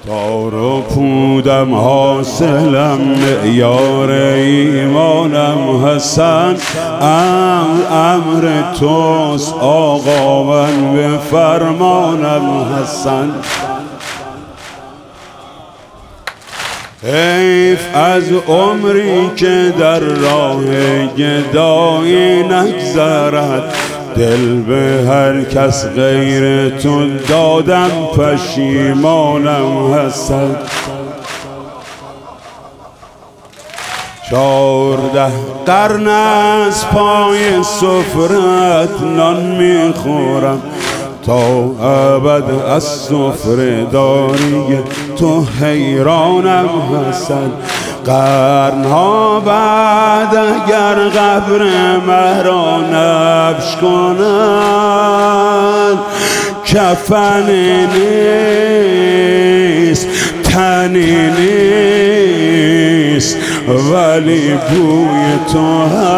تار و پودم حاصلم معیار ایمانم حسن امر توست آقا من به فرمانم حسن حیف از عمری که در راه گدایی نگذرد دل به هر کس غیر تو دادم پشیمانم حسن 14 قرن از پای سفرت نان میخورم تا ابد از سفره داری تو حیرانم حسن قرنها بعد اگر قبر مرا نبش کنند کفنی نیست تنی نیست ولی بوی تو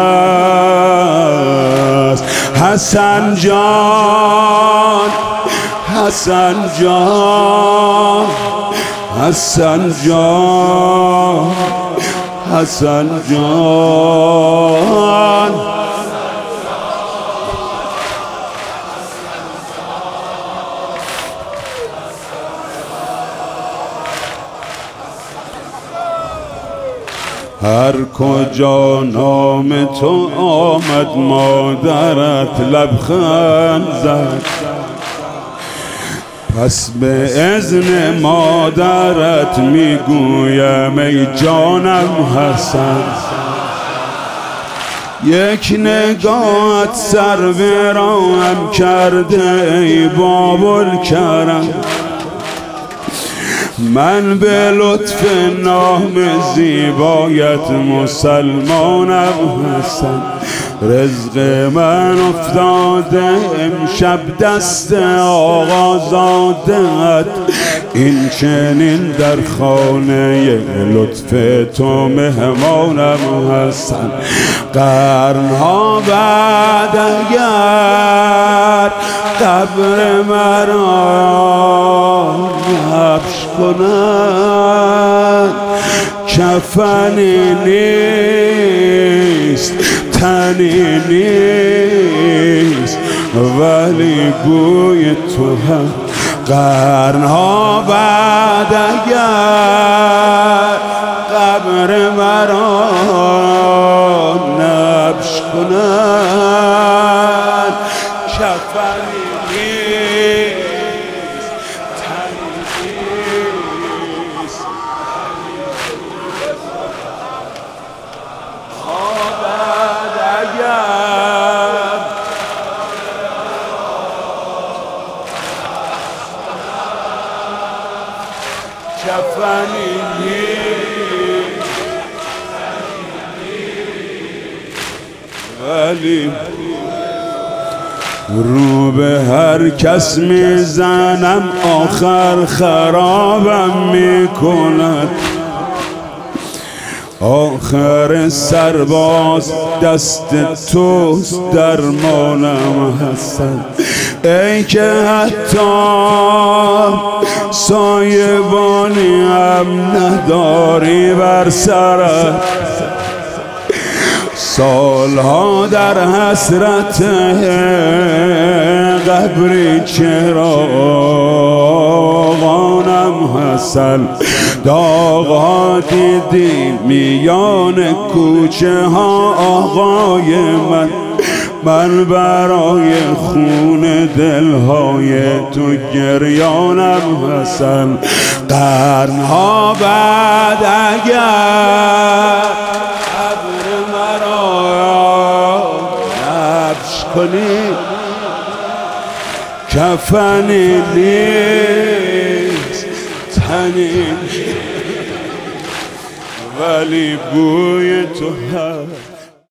هست حسن جان حسن جان حسن جان حسن جان هر کجا نام تو آمد مادرت لبخند زد پس به اذن مادرت میگویم ای جانم حسن یک نگاهت سر به راهم کرده ای بابالکرم من به لطف نام زیبایت مسلمانم حسن رزق من افتاده امشب دست آقازادت این چنین در خانه لطف تو مهمانم حسن قرنها بعد اگر قبر مرا نبش کنند کفنی نیست تنی نیست ولی بوی تو هم قرنها بعد اگر قبر مرا نبش کنند کفنی نیست تنی نیست کفنی ولی رو به هر کس میزنم آخر خرابم میکند آخر سرباز دست توست درمانم حسن ای که حتی سایبانی هم نداری بر سرت سالها در حسرت قبری چراغانم حسن داغ‌ها دیدی میان کوچه ها آقای من برای خون دلهای تو گریانم حسن قرنها بعد اگر قبر مرا نبش کنی کفنی نیست تنی ولی بوی تو هست